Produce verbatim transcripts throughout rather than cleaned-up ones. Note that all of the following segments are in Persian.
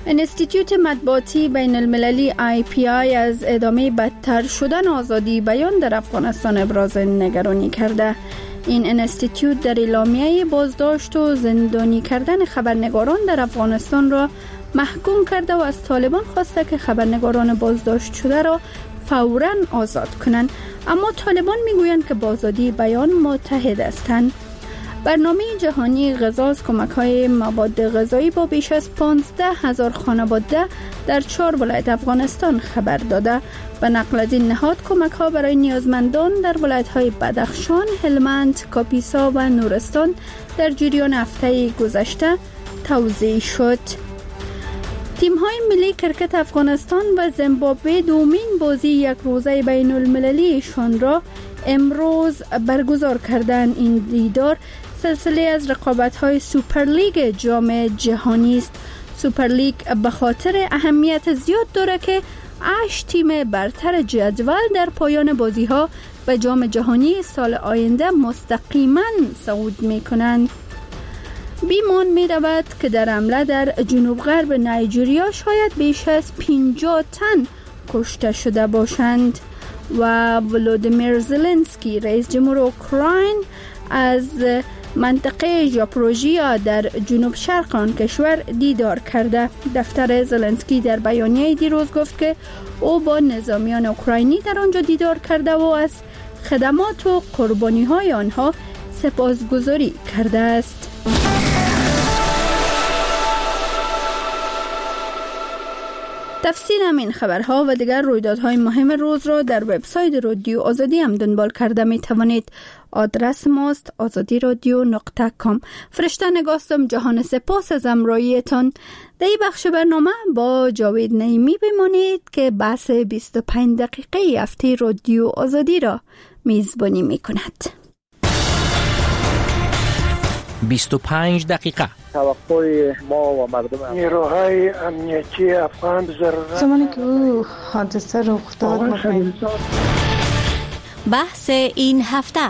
انستیتوت مطبوعاتی بین المللی آی پی آی از ادامه بدتر شدن آزادی بیان در افغانستان ابراز نگرانی کرده. این انستیتوت در اعلامیه بازداشت و زندانی کردن خبرنگاران در افغانستان را محکوم کرده و از طالبان خواسته که خبرنگاران بازداشت شده را فوراً آزاد کنند، اما طالبان میگویند که با آزادی بیان متحد هستند. برنامه جهانی غذا از کمک‌های مواد غذایی با بیش از پانزده هزار خانواده در چهار ولایت افغانستان خبر داده. به نقل از این نهاد کمک‌ها برای نیازمندان در ولایت‌های بدخشان، هلمند، کاپیسا و نورستان در جریان هفته گذشته توزیع شد. تیم‌های ملی کرکت افغانستان و زیمبابوه دومین بازی یک روزه بین المللیشان را امروز برگزار کردند. این دیدار سلسله از رقابت‌های سوپر لیگ جام جهانی است. سوپر لیگ به خاطر اهمیت زیاد دارد که هشت تیم برتر جدول در پایان بازی‌ها به جام جهانی سال آینده مستقیما صعود می‌کنند. بیمان می رود که در حمله در جنوب غرب نایجریا شاید بیش از پنجاه تن کشته شده باشند و ولودیمیر زلنسکی رئیس جمهور اوکراین از منطقه ژاپروژیا در جنوب شرق آن کشور دیدار کرده. دفتر زلنسکی در بیانیه دیروز گفت که او با نظامیان اوکراینی در آنجا دیدار کرده و از خدمات و قربانی‌های آنها سپاسگزاری کرده است. تفصیل همین خبرها و دیگر رویدادهای مهم روز را در وبسایت رادیو آزادی هم دنبال کرده می توانید. آدرس ماست آزادی رادیو نقطه کام. فرشته نگاستم. جهان سپاس از همراهیتان. در این بخش برنامه با جاوید نعیمی بمانید که بحث بیست و پنج دقیقه هفته رادیو آزادی را میزبانی می کند. بیست و پنج دقیقه. توقع ما و مردم نیروهای امنیتی افغان ضرورت زمانی که او حادثه رخ داد بحث این هفته.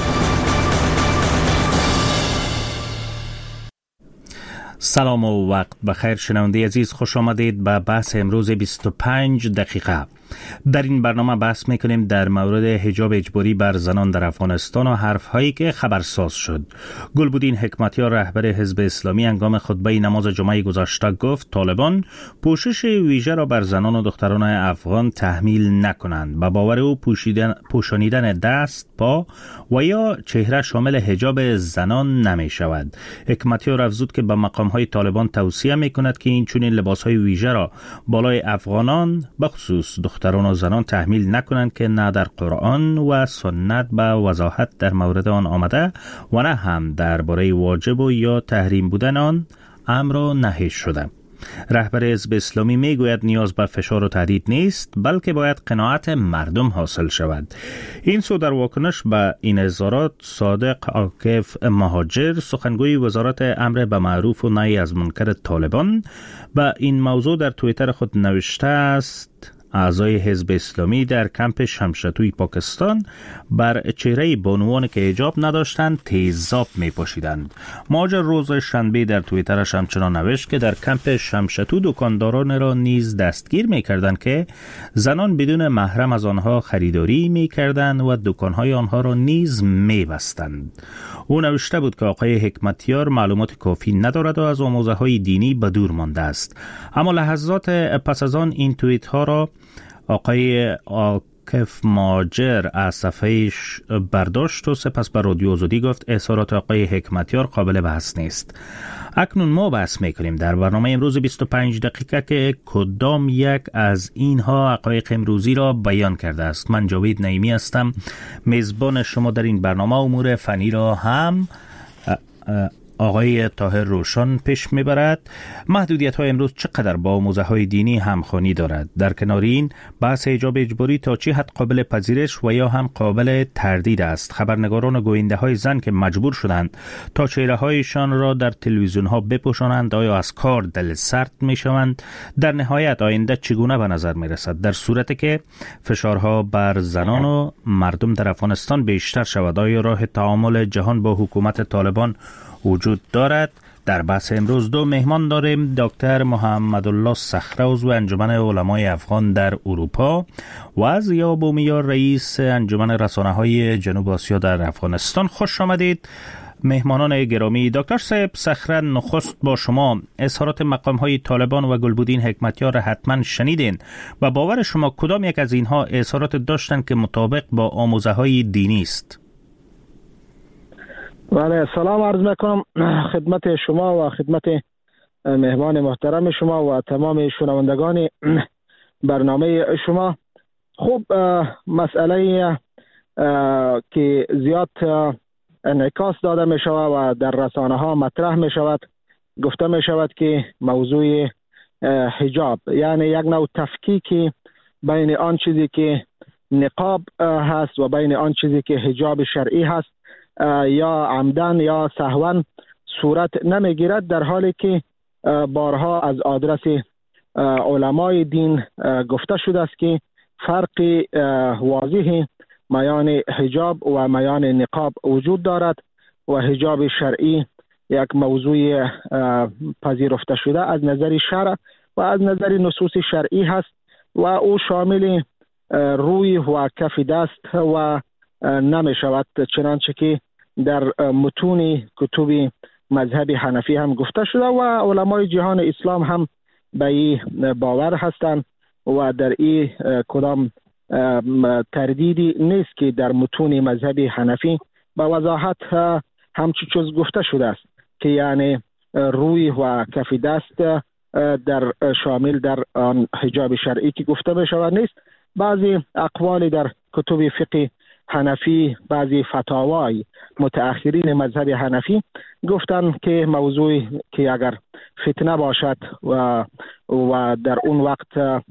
سلام و وقت بخیر شنونده عزیز، خوش آمدید به بحث امروز بیست و پنج دقیقه. در این برنامه بحث میکنیم در مورد حجاب اجباری بر زنان در افغانستان و حرفهایی که خبرساز شد. گلبدین حکمتیار رهبر حزب اسلامی هنگام خطبه نماز جمعه گذشته گفت طالبان پوشش ویژه را بر زنان و دختران افغان تحمیل نکنند. به باور او پوشیدن پوشانیدن دست، پا و یا چهره شامل حجاب زنان نمی شود. حکمتیار افزود که به مقام‌های طالبان توصیه میکند که این چنین لباس‌های ویژه را بالای افغانان به خصوص دختران و زنان تحمیل نکنند که نه در قرآن و سنت به وضاحت در مورد آن آمده و نه هم درباره واجب و یا تحریم بودن آن امر و نهی شده. رهبر حزب اسلامی میگوید نیاز به فشار و تهدید نیست، بلکه باید قناعت مردم حاصل شود. این سو در واکنش به این اظهارات صادق عاکف مهاجر، سخنگوی وزارت امر به معروف و نهی از منکر طالبان، به این موضوع در توییتر خود نوشته است: اعضای حزب اسلامی در کمپ شمشتوی پاکستان بر چهره بانوان که حجاب نداشتند تیزاب می پوشیدند. مهاجر روز شنبه در توییترش همچنان نوشت که در کمپ شمشتو دکانداران را نیز دستگیر می کردند که زنان بدون محرم از آنها خریداری می کردند و دکانهای آنها را نیز می بستند. او نوشته بود که آقای حکمتیار معلومات کافی ندارد و از آموزه های دینی به دور مانده است. اما لحظات پس از آن این توییت ها را آقای عاکف مهاجر از صفحه‌اش برداشت و سپس به رادیو آزادی گفت اظهارات آقای حکمتیار قابل بحث نیست. اکنون ما بحث میکنیم در برنامه امروز بیست و پنج دقیقه که کدام یک از اینها حقایق امروزی را بیان کرده است. من جاوید نعیمی هستم، میزبان شما در این برنامه. امور فنی را هم آقای طاهر روشن پیش میبرد. محدودیت های امروز چقدر با آموزه های دینی همخوانی دارد؟ در کنار این بحث حجاب اجباری تا چه حد قابل پذیرش و یا هم قابل تردید است؟ خبرنگاران و گوینده های زن که مجبور شدند تا چهره هایشان را در تلویزیون ها بپوشانند آیا از کار دل سرد می شوند؟ در نهایت آینده چگونه به نظر می رسد در صورتی که فشارها بر زنان و مردم در افغانستان بیشتر شود؟ آیا راه تعامل جهان با حکومت طالبان وجود دارد؟ در بحث امروز دو مهمان داریم. دکتر محمدالله صخره عضو انجمن علمای افغان در اروپا و ضیا بومیار رئیس انجمن رسانه‌های جنوب آسیا در افغانستان. خوش آمدید مهمانان گرامی. دکتر صاحب صخره، نخست با شما اظهارات مقام‌های طالبان و گلبدین حکمتیار را حتما شنیدین و باور شما کدام یک از اینها اظهارات داشتن که مطابق با آموزه‌های دینی است؟ بله، سلام عرض میکنم خدمت شما و خدمت مهمان محترم شما و تمام شنوندگان برنامه شما. خب، مسئله که زیاد انعکاس داده می شود و در رسانه ها مطرح می شود، گفته می شود که موضوع حجاب، یعنی یک نوع تفکیک بین آن چیزی که نقاب هست و بین آن چیزی که حجاب شرعی هست، یا عمدن یا سهوا صورت نمیگیرد، در حالی که بارها از آدرس علمای دین گفته شده است که فرق واضحی میان حجاب و میان نقاب وجود دارد و حجاب شرعی یک موضوع پذیرفته شده از نظر شرع و از نظر نصوص شرعی هست و او شامل روی و کف دست و نمی شود، چنانچه که در متون کتب مذهب حنفی هم گفته شده و علمای جهان اسلام هم به این باور هستند و در این کدام تردیدی نیست که در متون مذهب حنفی به وضاحت همچی چیز گفته شده است که یعنی روی و کف دست در شامل در آن حجاب شرعی که گفته می شود نیست. بعضی اقوال در کتب فقه حنفی، بعضی فتاوای متأخرین مذهب حنفی گفتند که موضوعی که اگر فتنه باشد و و در اون وقت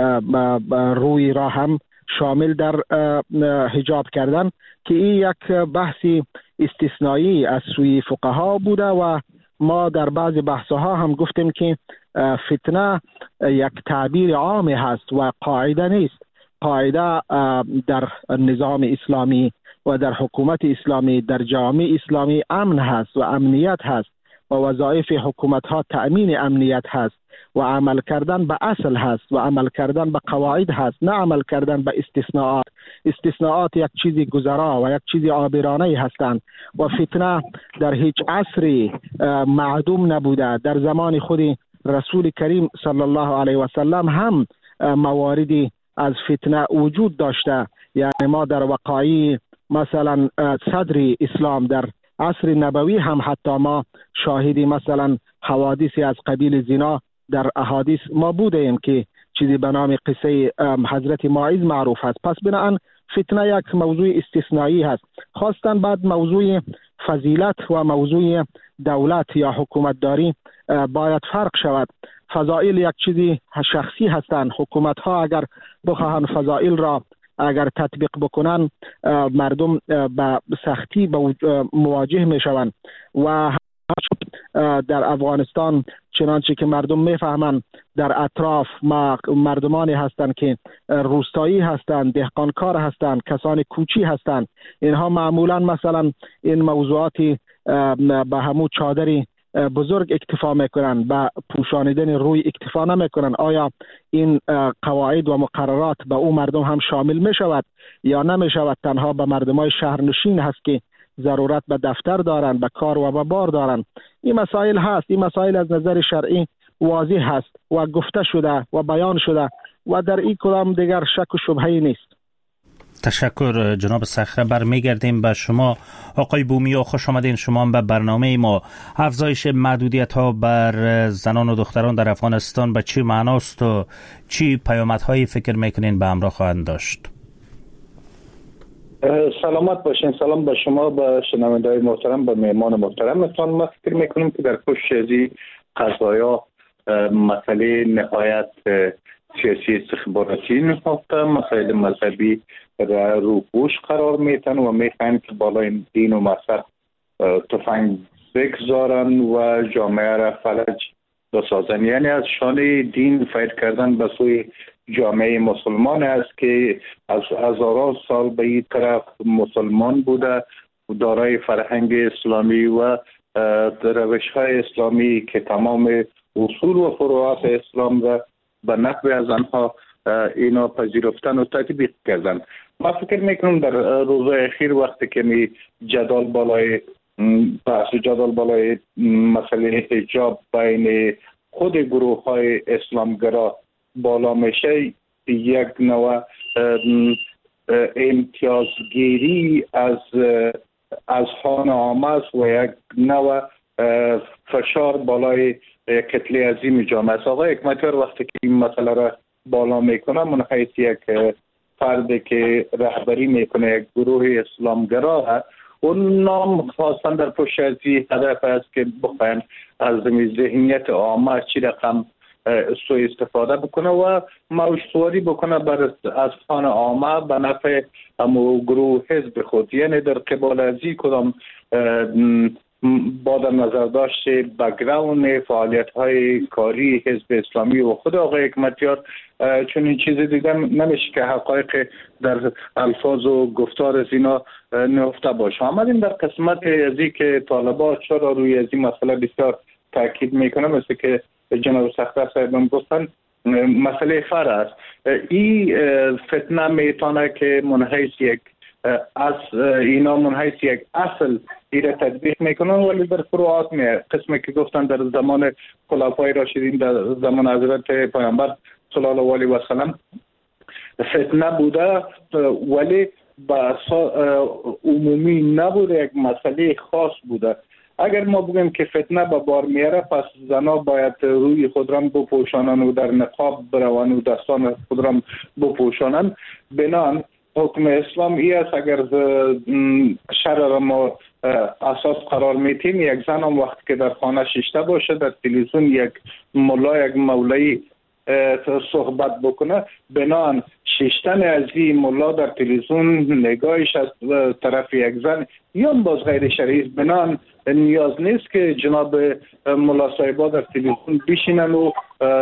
روی را هم شامل در حجاب کردن، که این یک بحثی استثنایی از سوی فقها بوده و ما در بعض بحثها هم گفتیم که فتنه یک تعبیر عام هست و قاعده نیست. قاعده در نظام اسلامی و در حکومت اسلامی در جامعه اسلامی امن هست و امنیت هست و وظایف حکومت ها تأمین امنیت هست و عمل کردن به اصل هست و عمل کردن به قواعد هست، نه عمل کردن به استثناءات. استثناءات یک چیزی گذرا و یک چیزی عابرانه هستند و فتنه در هیچ عصری معدوم نبوده. در زمان خود رسول کریم صلی الله علیه و سلم هم مواردی از فتنه وجود داشته. یعنی ما در وقایع مثلا صدر اسلام در عصر نبوی هم حتی ما شاهدی مثلا حوادثی از قبیل زنا در احادیث ما بودیم که چیزی به نام قصه حضرت ماعز معروف است. پس بنابراین فتنه یک موضوع استثنایی هست. خواستن بعد موضوع فضیلت و موضوع دولت یا حکومت داری باید فرق شود. فضائل یک چیزی شخصی هستند. حکومت ها اگر بخواهند فضائل را اگر تطبیق بکنن، مردم به سختی مواجه می شوند و در افغانستان چنانچه که مردم میفهمند در اطراف مردمانی هستند که روستایی هستند، دهقانکار هستند، کسان کوچی هستند. اینها معمولا مثلا این موضوعاتی به همون چادری بزرگ اکتفا میکنن، به پوشانیدن روی اکتفا نمیکنن. آیا این قواعد و مقررات به او مردم هم شامل می شود یا نمی شود؟ تنها به مردمای شهرنشین هست که ضرورت به دفتر دارن، به کار و به بار دارن. این مسائل هست. این مسائل از نظر شرعی واضح هست و گفته شده و بیان شده و در این کدام دیگر شک و شبهه‌ای نیست. تشکر جناب صخره. برمیگردیم به شما آقای بومیا. خوش آمدین شما به برنامه ما. افزایش محدودیت ها بر زنان و دختران در افغانستان به چی معناست و چی پیامدهایی فکر میکنین به همراه خواهند داشت؟ سلامت باشین. سلام به شما، به شنونده‌های محترم، به مهمان محترمتان. ما فکر میکنیم که در پشت ازی قضایا مسئله نهایت سیاسی استخباراتی نهفته، مسائل مذهبی را روپوش قرار میتن و میخواین که بالای دین و مذهب تفنگ بگذارن و جامعه را فلج بسازن. یعنی از شانه دین فید کردن به سوی جامعه مسلمان است که از هزاران سال به این طرف مسلمان بوده، دارای فرهنگ اسلامی و روش های اسلامی که تمام اصول و فروعات اسلام را به نفع از آنها اینا پذیرفتن و تطبیق کردن. ما فکر میکنم در روزهای اخیر وقتی که می جدال بالای بحث جدال بالای مسئله حجاب بین خود گروه های اسلامگرا بالا میشه، یک نوع امتیازگیری از از خان عامه است و یک نوع فشار بالای کتله عظیم جامعه است. آقای حکمتیار وقتی که این مسئله را بالا میکنه من حیث یک فردی که رهبری میکنه یک گروه اسلامگرا، اون نام خواستن در پشت از این هدف است که بخواین از ذهنیت عامه چی رقم سوء استفاده بکنه و موشسواری بکنه بر از خان عامه به نفع امو گروه حزب خود. یعنی در قبال از این کدام با در نظر داشت بک‌گراند فعالیت های کاری حزب اسلامی و خود آقای حکمتیار، چون این چیز دیگه نمیشه که حقایق در الفاظ و گفتار از اینا نهفته باشه. آمدیم در قسمت ازی که طالبان چرا روی از این مسئله بسیار تاکید میکنه، مثل که جناب سختر صاحبم گفتن مسئله فر است. این فتنه میتونه که منحیث یک از اینا منحیث یک اصل ایره تطبیق میکنن، ولی در فروعات میه قسمی که گفتن در زمان خلفای راشدین در زمان حضرت پیامبر صلی الله علیه و سلم فتنه بوده، ولی با عمومی نبوده، یک مسئله خاص بوده. اگر ما بگیم که فتنه به بار میاره، پس زنا باید روی خود را بپوشانن و در نقاب بروان و دستان خود را بپوشانن. بنان حکم اسلام ای است اگر شرع را ما اساس قرار میتیم، یک زن هم وقت که در خانه شیشته باشه در تلویزیون یک ملا یک مولایی صحبت بکنه، بنان شیشتن از این ملا در تلویزیون نگاهش از طرف یک زن یا باز غیر شرعی، بنان نیاز نیست که جناب ملا صاحبا در تلویزیون بشینن و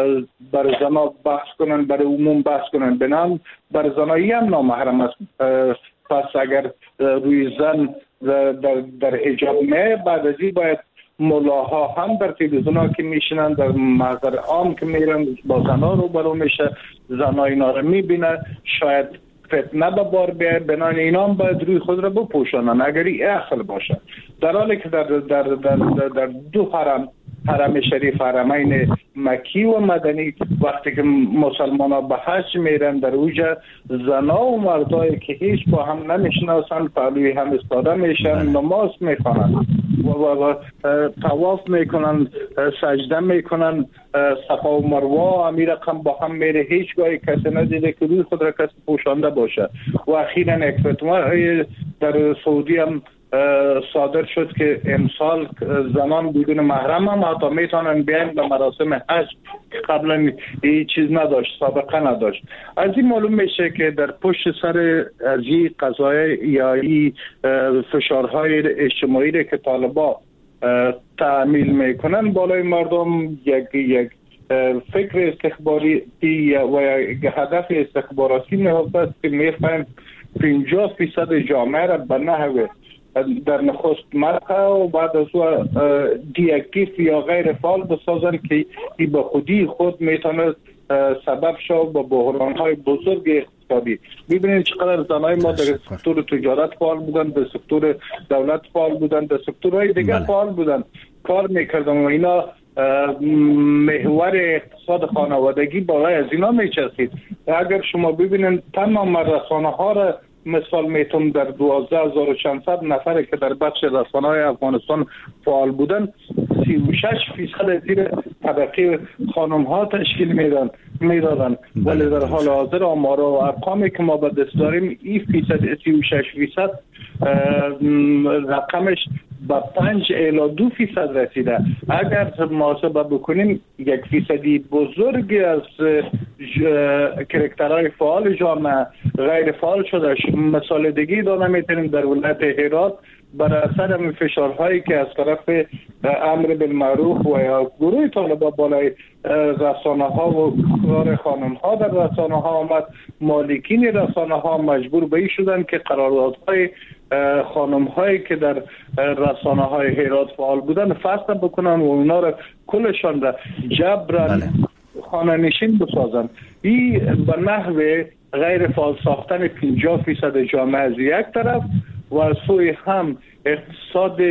بر زنا بحث کنن، بر عموم بحث کنن، بنان بر زنایی هم نامحرم است. پس اگر روی زن در, در حجاب نه، بعد از این باید ملاها هم در تلویزیون ها که میشنن در محضر عام که میرن با زنا رو برو میشه، زنا اینا رو میبینه، شاید فتنه به بار بیاید، بنان اینا هم باید روی خود را بپوشانن اگر این اصل باشه. در حالی که در, در, در, در, در دو حرم، حرم شریف حرمین مکی و مدنی، وقتی که مسلمان ها به حج میرن در اوجه زنا و مردایی که هیچ با هم نمیشناسن پهلوی هم استاده میشن، نماز میخوانن و, و, و طواف میکنن، سجده میکنن، صفا و مروه امیر رقم با هم میره، هیچگاهی کسی ندیده که روی خود را کسی پوشانده باشه. و اخیراً یک فتوا در سعودی هم صادر شد که امسال زنان بدون محرم هم حتی میتونن بیان به مراسم حج که قبلا این چیز نداشت، سابقه نداشت. از این معلوم میشه که در پشت سر از این قضایای یا این فشارهای اجتماعی که طالبان تعمیل میکنن بالای مردم یک یک فکر استخباری و یک هدف استخباراتی نهفته است که میخوایم پنجاه فیصد جامعه را به نحو در نخست مرحله و بعد از او دیاکتیو یا غیر فعال بسازن که این به خودی خود میتونه سبب شد با بحران‌های بزرگ اقتصادی. ببینید چقدر زنای ما در سکتور تجارت فعال بودن، در سکتور دولت فعال بودن، در سکتورهای دیگه بله. فعال بودن، کار میکردن و اینا محور اقتصاد خانوادگی بالای از اینا میچسید. اگر شما ببینید تمام رسانه ها را مثال میتونم در دوازده هزار و چند صد نفر که در بخش رسانه‌های افغانستان فعال بودن، سی و شش فیصد زیر طبقه خانم ها تشکیل میدن میدادن، ولی در حال حاضر آمار و ارقامی که ما به دست داریم این فیصد سی و شش فیصد رقمش با پنج الی دو فیصد رسیده. اگر محاسبه بکنیم یک فیصدی بزرگی از کرکترهای فعال جامعه غیر فعال شده. مثال دیگه داده میتونیم در ولایت هرات بر اثر همین فشارهایی که از طرف امر بالمعروف و یا گروه طالبان بالای رسانه ها و کار خانم ها در رسانه ها آمد، مالکین رسانه ها مجبور به این شدن که قراردادهای خانم هایی که در رسانه های هرات فعال بودن فصل بکنن و اونا را کلشان را جبران خانه نشین بسازن. این به نحو غیر فعال ساختن پنجاه فیصد جامعه از یک طرف و از سوی هم اقتصاد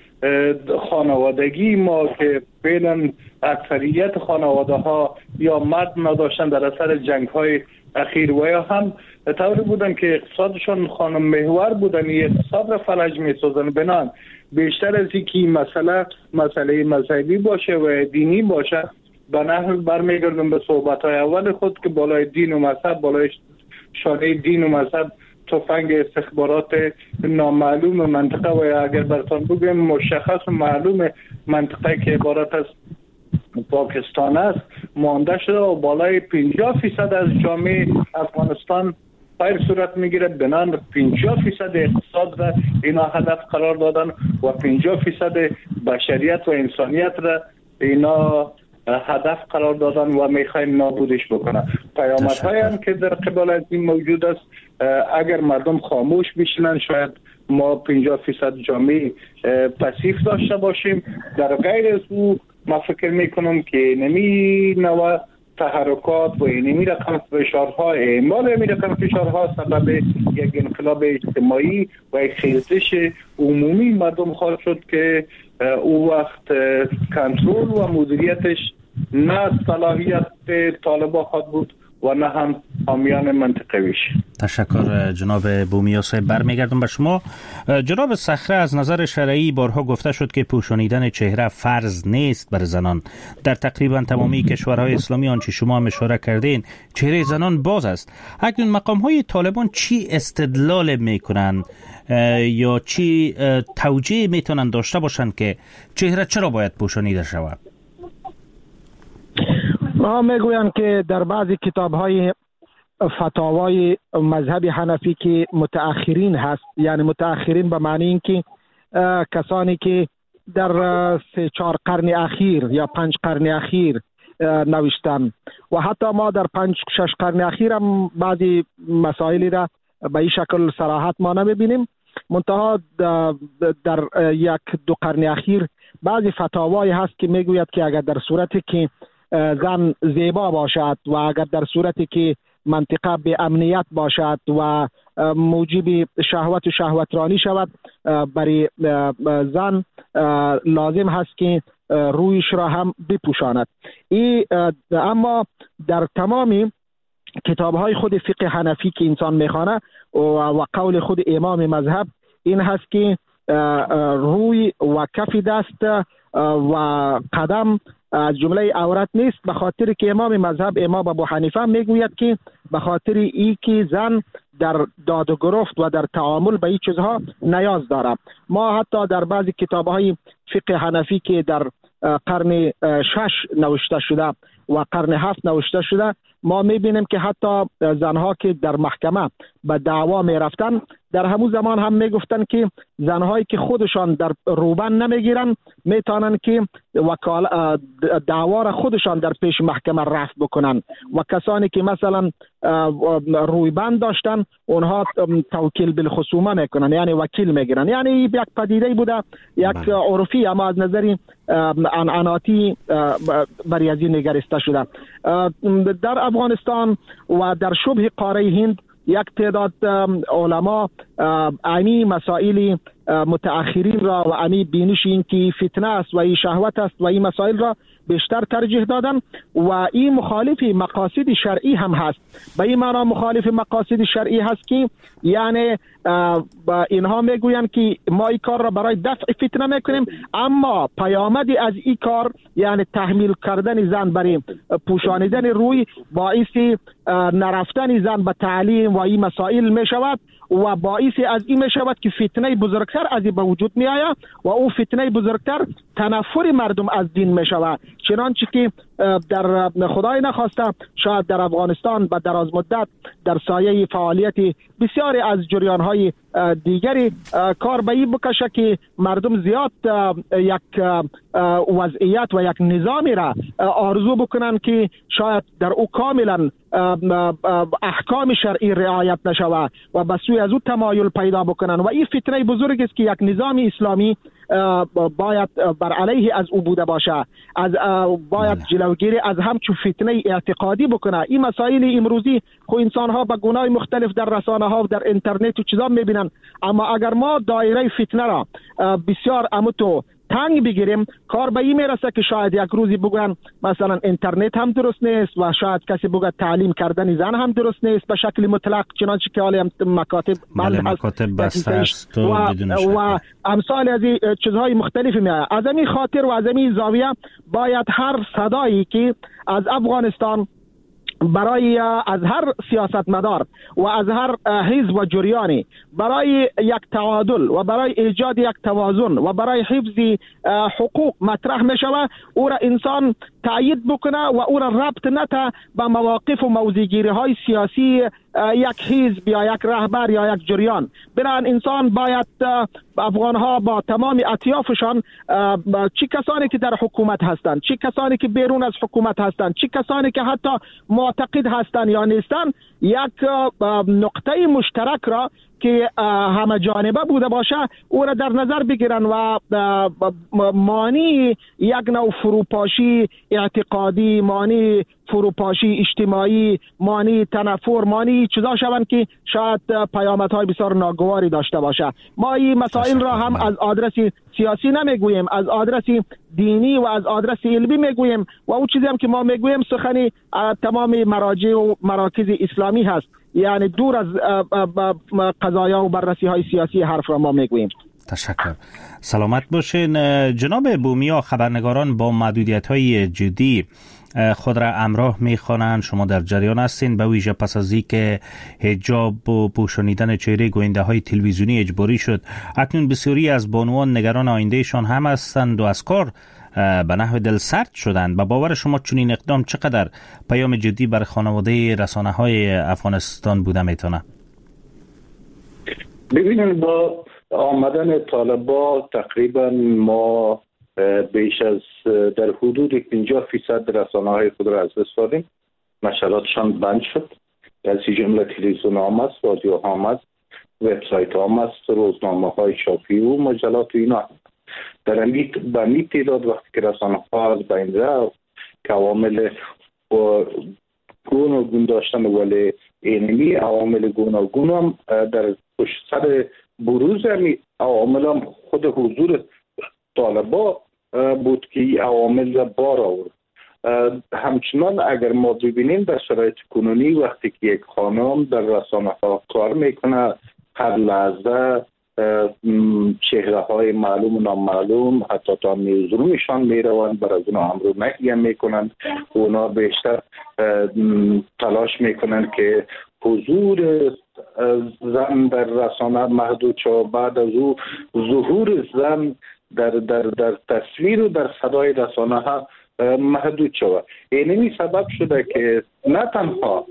خانوادگی ما که فعلا اکثریت خانواده ها یا مرد نداشتن در اثر جنگ های اخیر و یا هم طوری بودن که اقتصادشون خانم محور بودن، اقتصاد را فلج می سازن. بنان بیشتر از اینکه مسئله مسئله مذهبی باشه و دینی باشه به نحو برمیگردم به صحبت های اول خود که بالای دین و مذهب، بالای شانه دین و مذهب تفنگ استخبارات نامعلوم منطقه و اگر براتون بگم مشخص و معلوم منطقه که عبارت از پاکستان است مانده شده و بالای پنجاه فیصد از جامعه افغانستان پیر صورت میگیره. بنان پنجاه فیصد اقتصاد را اینا هدف قرار دادن و پنجاه فیصد بشریت و انسانیت را اینا هدف قرار دادن و میخواین نابودش بکنن. پیامدهایی هم که در قبال از این موجود است، اگر مردم خاموش بشینن شاید ما پنجاه فیصد جامعه پسیف داشته باشیم. در غیر از او ما فکر میکنم که نمی نوع تحرکات و نمی رقم فشارها اعمال نمی رقم فشارها سبب یک انقلاب اجتماعی و یک خیزش عمومی مردم خواهد شد که او وقت کنترل و مدیریتش نه صلاحیت طالبان خواهد بود و نه هم حامیان منطقویش. تشکر جناب بومیا صاحب. برمیگردم به شما. جناب صخره، از نظر شرعی بارها گفته شد که پوشانیدن چهره فرض نیست بر زنان. در تقریبا تمامی کشورهای اسلامی آنچه شما هم اشاره کردین چهره زنان باز است. اکنون مقام های طالبان چی استدلال میکنن یا چی توجیه میتونن داشته باشن که چهره چرا باید پوشانیده شود؟ ما میگویند که در بعضی کتاب‌های فتاوای مذهب حنفی که متأخرین هست، یعنی متأخرین به معنی اینکه کسانی که در سه چهار قرن اخیر یا پنج قرن اخیر نوشتن و حتی ما در پنج شش قرن اخیر هم بعضی مسائلی را به این شکل صراحت ما نمیبینیم. منتها در یک دو قرن اخیر بعضی فتاوای هست که میگوید که اگر در صورتی که زن زیبا باشد و اگر در صورتی که منطقه به امنیت باشد و موجب شهوت و شهوترانی شود، برای زن لازم هست که رویش را هم بپوشاند. ای اما در تمامی کتاب‌های خود فقه حنفی که انسان میخوانه و قول خود امام مذهب این هست که روی و کف دست و قدم از جمله عورت نیست، به خاطر که امام مذهب امام ابو حنیفه میگوید که به خاطر ای که زن در داد و گرفت و در تعامل به این چیزها نیاز داره. ما حتی در بعضی کتاب‌های فقه حنفی که در قرن شش نوشته شده و قرن هفت نوشته شده ما میبینیم که حتی زنها که در محکمه به دعوا میرفتن در همون زمان هم میگفتن که زنهایی که خودشان در روبن نمیگیرن میتونن که وکال دعوا را خودشان در پیش محکمه رفع بکنن و کسانی که مثلا رویبند داشتن اونها توکیل بالخصومه میکنن، یعنی وکیل میگیرن. یعنی یک پدیده بوده، یک عرفی اما از نظر عنعناتی برای از این نگرسته شده. در افغانستان و در شبه قاره هند یک تعداد علما امی مسائل متأخرین را و امی بینش این که فتنه است و این شهوت است و این مسائل را بیشتر ترجیح دادن و این مخالف مقاصد شرعی هم هست. به این معنا مخالف مقاصد شرعی هست که یعنی اینها میگویند که ما این کار را برای دفع فتنه میکنیم، اما پیامدی از این کار یعنی تحمیل کردن زن برای پوشانیدن روی باعث نرفتن زن به تعلیم و این مسائل می شود و باعث از این می شود که فتنه بزرگتر از این به وجود می آید و او فتنه بزرگتر تنفر مردم از دین می شود. چنانچه که در خدای نخواسته شاید در افغانستان و دراز مدت در سایه فعالیت بسیاری از جریان‌های دیگری کار به این بکشه که مردم زیاد یک وضعیت و یک نظامی را آرزو بکنن که شاید در او کاملا احکام شرعی رعایت نشود و به سوی از او تمایل پیدا بکنن و این فتنه بزرگ است که یک نظام اسلامی باید بر علیه از او بوده باشه، از باید جلوگیری از همچون فتنه اعتقادی بکنه. این مسائل امروزی خو انسان ها به گونه‌های مختلف در رسانه ها و در اینترنت و چیزا میبینن، اما اگر ما دایره فتنه را بسیار امتو تنگ بگیریم کار به این میرسه که شاید یک روزی بگن مثلا اینترنت هم درست نیست و شاید کسی بگه تعلیم کردن زن هم درست نیست به شکل مطلق، چنانچه که حالا مکاتب بله مکاتب بسته است و و امثال از چیزهای مختلفی میاد. از این خاطر و از این زاویه باید هر صدایی که از افغانستان برای از هر سیاستمدار و از هر حزب و جریانی برای یک تعادل و برای ایجاد یک توازن و برای حفظ حقوق مطرح می شود او را انسان تأیید بکنه و او را ربط نته به مواقف و موضع‌گیری های سیاسی یک حزب یا یک رهبر یا یک جریان. بنابراین انسان باید افغان ها با تمام اطیافشان، چه کسانی که در حکومت هستند، چه کسانی که بیرون از حکومت هستند، چه کسانی که حتی معتقد هستند یا نیستند، یک نقطه مشترک را که همه جانبه بوده باشه او را در نظر بگیرن و مانی یک نوع فروپاشی اعتقادی، مانی فروپاشی اجتماعی، مانی تنفر، مانی چیزا شوند که شاید پیامدهای بسیار ناگواری داشته باشه. ما این مسائل را هم از آدرس سیاسی نمیگوییم، از آدرس دینی و از آدرس علمی میگوییم و اون چیزی هم که ما میگوییم سخنی تمام مراجع و مراکز اسلامی هست، یعنی دور از قضایا و بررسی های سیاسی حرف را ما میگوییم. تشکر. سلامت باشین. جناب بومیا، خبرنگاران با محدودیت های جدی خود را همراه میخوانند، شما در جریان هستین، به ویژه پس از اینکه حجاب و پوشانیدن چهره گوینده های تلویزیونی اجباری شد. اکنون بسیاری از بانوان نگران آیندهشان هم هستند و از کار به نحو دلسرد شدند. به باور شما چنین اقدام چقدر پیام جدی بر خانواده رسانه های افغانستان بوده میتونه؟ ببینید، با آمدن طالبا تقریبا ما بیش از در حدود پنجاه فیصد رسانه های خود را از دست دادیم. نشراتشان بند شد، از این جمله تلویزیون هم است، رادیو هم است، وبسایت هم است، روزنامه های چاپی و مجلات و اینا. در این تعداد وقتی که رسانه ها از بین رفت که عوامل گوناگون داشتن، ولی اینمی عوامل گوناگون هم در پشت سر بروز همی عوامل هم خود حضور طالبا بود که این عوامل را بار آورد. همچنان اگر ما ببینیم در شرایط کنونی وقتی که یک خانم در رسانه ها کار میکنه، هر لحظه چهره های معلوم و نامعلوم حتی تا میزرومشان میروند، بر از اونا امر و نهی میکنند. اونا بیشتر تلاش میکنند که حضور زن در رسانه محدود شود، بعد از او ظهور زن در در در تصویر و در صدای رسانه ها محدود شود. اینمی سبب شده که نه تنها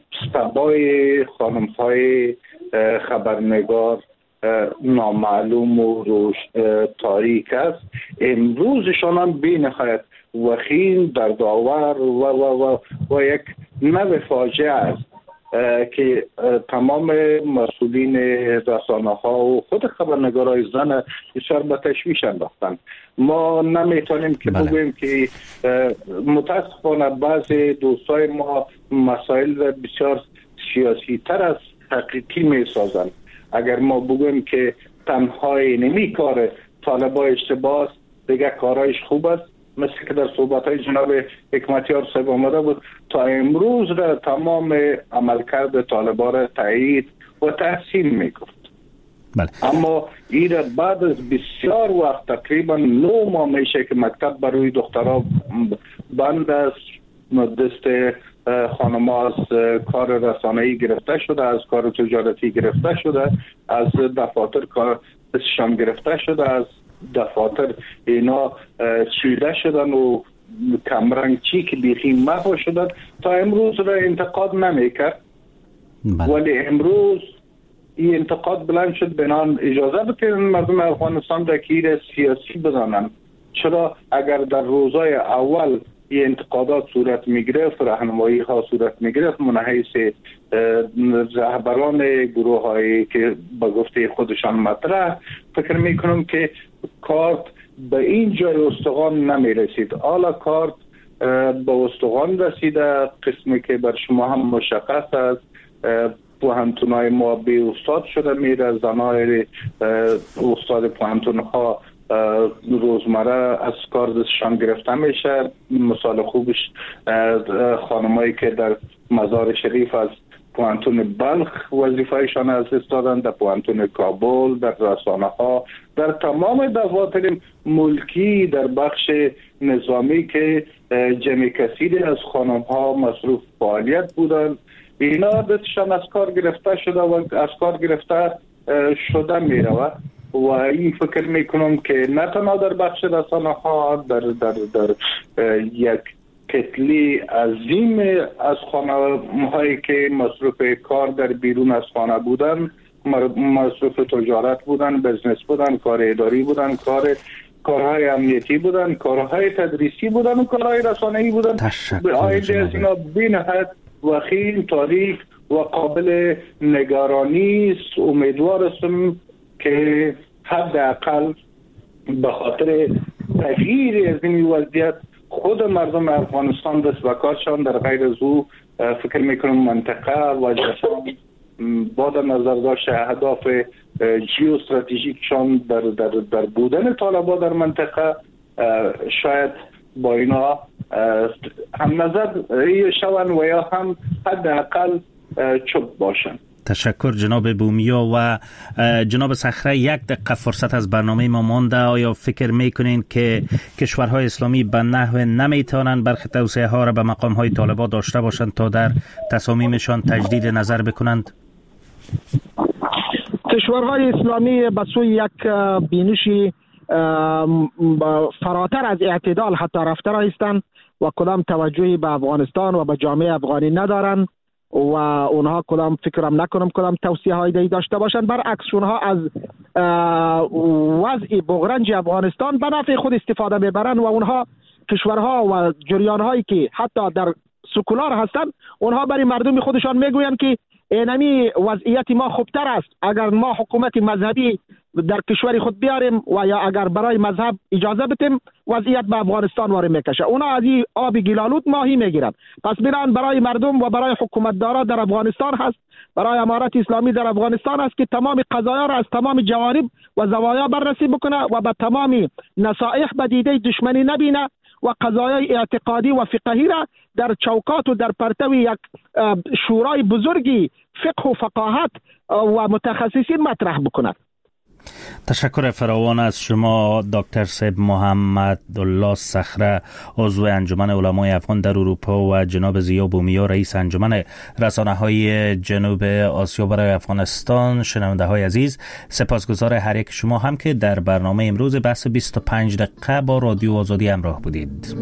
سبای خانم های خبرنگار نامعلوم و روش تاریک است، امروزشان هم بی نهایت وخیم در داور و و و و یک نوع فاجعه است که تمام مسئولین رسانه ها و خود خبرنگارای زن بسیار به تشویش انداختند. ما نمیتونیم که بله. بگوییم که متاسفانه بعضی دوستای ما مسائل بسیار سیاسی تر از حقیقی می سازند. اگر ما بگوییم که تنها اینمی کار طالبا اشتباه است، دیگه کارایش خوب است، مثل که در صحبت‌های جناب حکمتیار صاحب آمده بود، تا امروز را تمام عملکرد طالبا را تایید و تحسین می‌کرد. بله. اما این بعد از بسیار وقت، تقریبا نه ماه میشه که مکتب برای دخترها بند است، دست خانم‌ها از کار رسانه‌ای گرفته شده، از کار تجارتی گرفته شده، از دفاتر کار دستشان گرفته شده، از دفاتر اینا چیده شدن و کمرنگ چی که بیخی محو شدن تا امروز را انتقاد نمیکرد. ولی امروز این انتقاد بلند شد بنان اجازه بکنن مردم افغانستان در کیر سیاسی بزنن. چرا اگر در روزهای اول این انتقادات صورت میگرفت، راهنمایی ها صورت میگرفت من حیث رهبران گروه هایی که با گفته خودشان مطرح، فکر میکنم که کارت به این جای استخوان نمی رسید. حالا کارت به استخوان رسیده، قسمی که بر شما هم مشخص است. پوهنتونای ما بی استاد شده میره، زنای استاد پوهنتون ها روزمره از کار دستشان گرفته میشه. مثال خوبش خانمایی که در مزار شریف از پوهنتون بلخ وظیفهشان از استادن، در پوهنتون کابل، در رسانه ها، در تمام دفاتر ملکی در بخش نظامی که جمع کثیری از خانم ها مصروف فعالیت بودند، اینا دستشان از کار گرفته شده و از کار گرفته شده می روه. و این فکر میکنم که نه تنها در بخش رسانه ها، در, در, در یک کتلی عظیم از خانم هایی که مصروف کار در بیرون از خانه بودن، مصروف تجارت بودن، بزنس بودن، کار اداری بودن، کار کارهای امنیتی بودن، کارهای تدریسی بودن و کارهای رسانه‌ای بودن. به آینده از اینا بی‌نهایت وخیم، تاریک و قابل نگرانی است. امیدوار هستم که حداقل به خاطر تغییر از این وضعیت خود مردم افغانستان دست به کارشان در غیر از او فکر میکنم منطقه و جهان با در نظر داشت اهداف جیو استراتژیکشان در, در, در بودن طالبان در منطقه شاید با اینا هم نظر شون و یا هم حداقل چوب باشن. تشکر جناب بومیا. و جناب صخره، یک دقیقه فرصت از برنامه ما مانده. آیا فکر میکنین که کشورهای اسلامی به نحو نمیتونن برخی توصیه ها را به مقام های طالبان داشته باشند تا در تصامیمشان تجدید نظر بکنند؟ کشورهای اسلامی به سوی یک بینشی فراتر از اعتدال حتی رفته هستند و کدام توجهی به افغانستان و به جامعه افغانی ندارند و اونها کدام فکرم نکنم کدام توصیه هایی دی داشته باشند. برعکس اونها از وضع بغرنج افغانستان به نفع خود استفاده میبرند و اونها کشورها و جریانهایی که حتی در سکولار هستند اونها برای مردم خودشان میگویند که اینمی وضعیت ما خوبتر است اگر ما حکومت مذهبی در کشور خود بیاریم و یا اگر برای مذهب اجازه بدیم وضعیت به افغانستان وارد میکشه. اونا از این آب گلالود ماهی میگیرند. پس میرن برای مردم و برای حکومت دارا در افغانستان هست، برای امارت اسلامی در افغانستان است که تمام قضایا را از تمام جوانب و زوایا بررسی بکنه و به تمام نصائح به دیده دشمنی نبینه و قضایای اعتقادی و فقهی را در چوکات و در پرتو یک شورای بزرگی فقه و فقاهت و متخصصین مطرح بکند. تشکر فراوان از شما دکتر صاحب محمد الله صخره، عضو انجمن علمای افغان در اروپا، و جناب ضیا بومیا، رئیس انجمن رسانه های جنوب آسیا برای افغانستان. شنونده های عزیز، سپاسگزار هر یک شما هم که در برنامه امروز بحث بیست و پنج دقیقه با رادیو آزادی همراه بودید.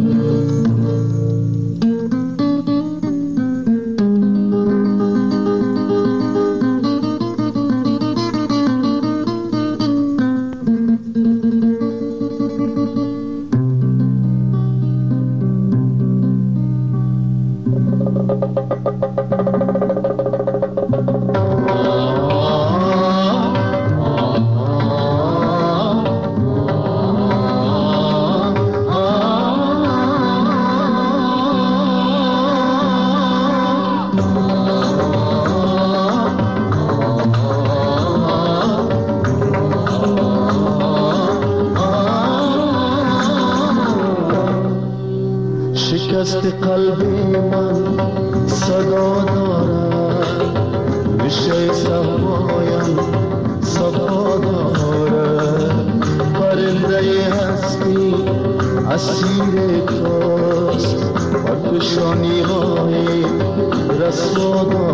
شکست قلبی من صدا دارد، بشه صفایم صفا دارد، پرنده هستی اسیر توست و کشانی های رسوا دارد.